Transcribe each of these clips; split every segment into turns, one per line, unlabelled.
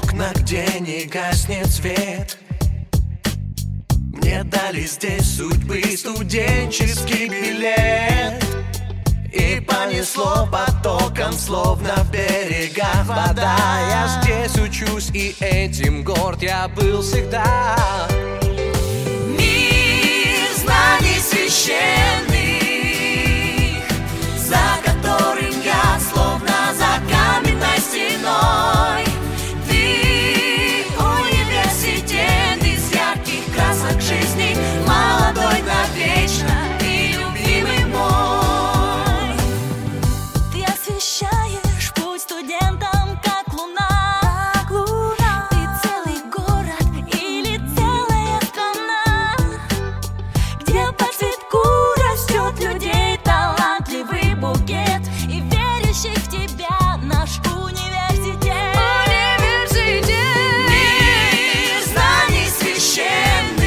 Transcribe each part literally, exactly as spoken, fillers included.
окна, где не гаснет свет. Мне дали здесь судьбы студенческий билет. И понесло потоком, словно в берегах вода. Я здесь учусь, и этим горд я был всегда. Мир знаний священных, за которым я словно за каменной стеной. Ты университет из ярких красок жизни, молодой навечно и любимый мой.
Ты освещаешь путь студентам, как луна, как луна. Ты целый город или целая страна, где по цветку растет людей талантливый букет, и верящих в тебя наш университет. Университет.
Мир знаний священных,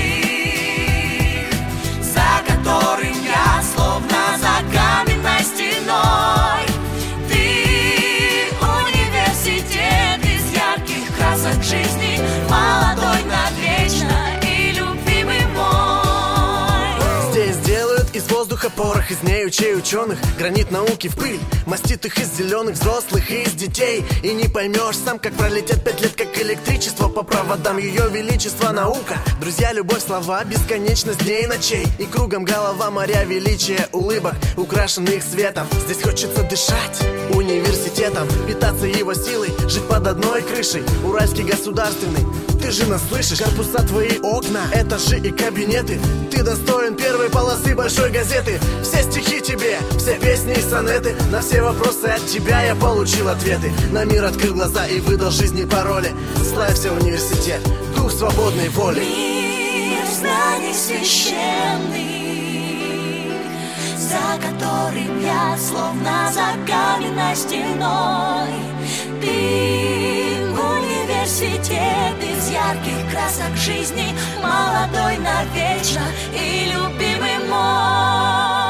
за которым я словно за каменной стеной. Ты университет из ярких красок жизни, молодой навечно и любимый мой. Здесь делают из воздуха порох, из неучей ученых гранит науки в пыль, мастит их из зеленых взрослых и из детей. И не поймешь сам, как пролетят пять лет, как электричество по проводам. Ее величество наука, друзья, любовь, слова, бесконечность дней и ночей. И кругом голова, моря величия улыбок, украшенных светом. Здесь хочется дышать университетом, питаться его силой, жить под одной крышей. Уральский государственный, ты же нас слышишь. Корпуса, твои окна, этажи и кабинеты. Ты достоин первой полосы большой газеты. Все стихи тебе, все песни и сонеты. На все вопросы от тебя я получил ответы. На мир открыл глаза и выдал жизни пароли. Славься, университет, дух свободной воли.
Мир знаний священных, за которым я словно за каменной стеной. Ты университет из ярких красок жизни, молодой навечно и любимый мой.